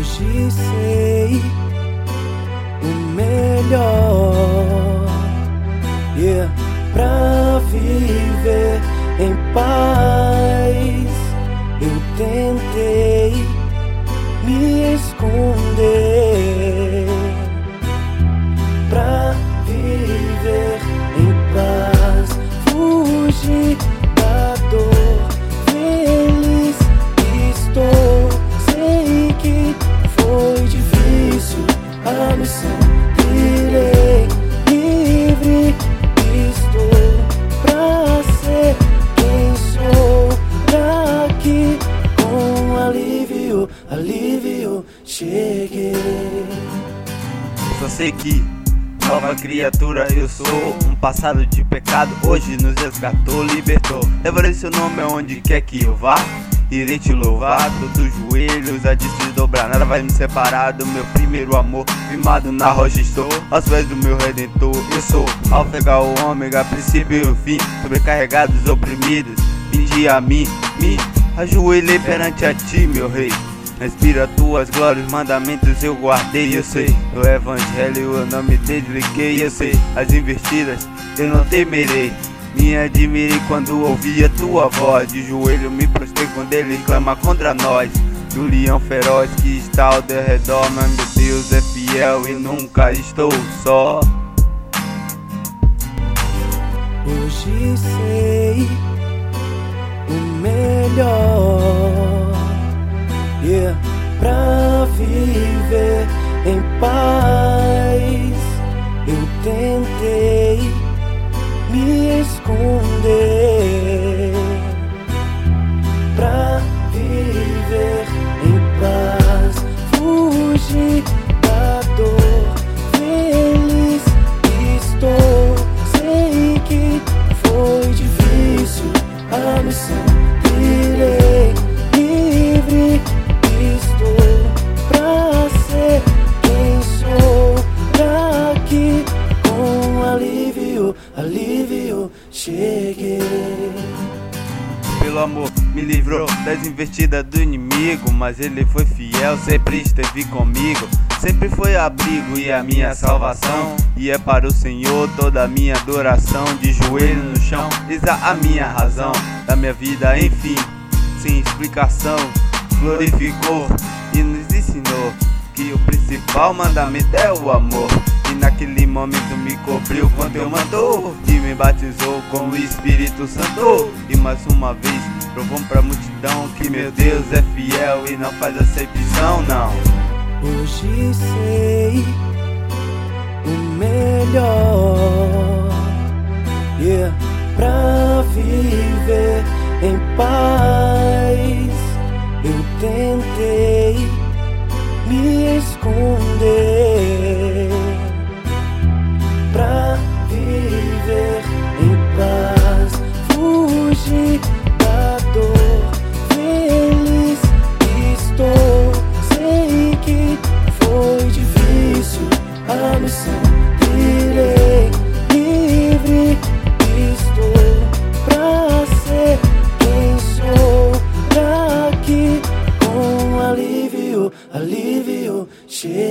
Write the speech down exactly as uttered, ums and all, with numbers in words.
Hoje sei o melhor, yeah, pra viver em paz. Eu tentei me esconder pra viver em paz, fugir da dor, feliz estou. Sei que foi difícil a missão, irei livre estou pra ser quem sou. Daqui com alívio, alívio cheguei. Só sei que nova criatura eu sou. Um passado de pecado hoje nos resgatou, libertou. Levarei seu nome aonde quer que eu vá. Irei te louvar, todos os joelhos a de se dobrar. Nada vai me separar do meu primeiro amor. Firmado na rocha estou, aos pés do meu redentor. Eu sou alfa, o ômega, princípio e o fim. Sobrecarregados, oprimidos, vinde a mim. Me ajoelhei perante a ti, meu rei. Respira tuas glórias, mandamentos eu guardei. Eu sei, no evangelho eu não me desliguei. Eu sei, as investidas eu não temerei. Me admirei quando ouvi a tua voz. De joelho me prostrei quando ele clama contra nós. Do leão feroz que está ao derredor. Mas meu Deus é fiel e nunca estou só. Hoje sei o melhor, yeah, pra viver em paz. Eu tentei me esconder pra viver em paz, fugir da dor, feliz estou. Sei que foi difícil a missão, irei livre estou pra ser quem sou. Daqui com alívio, alívio cheguei. Pelo amor me livrou das investidas do inimigo, mas ele foi fiel, sempre esteve comigo. Sempre foi abrigo e a minha salvação, e é para o Senhor toda a minha adoração. De joelho no chão, eis a minha razão da minha vida, enfim, sem explicação. Glorificou e nos ensinou que o principal mandamento é o amor. E naquele momento me cobriu com teu manto e me batizou com o Espírito Santo. E mais uma vez provou pra multidão que meu Deus é fiel e não faz acepção, não. Hoje sei o melhor, yeah, pra viver em paz. Eu tentei me esconder pra viver em paz, fugir da dor, feliz estou. Sei que foi difícil a missão, irei livre estou pra ser quem sou. Daqui com alívio, alívio cheguei.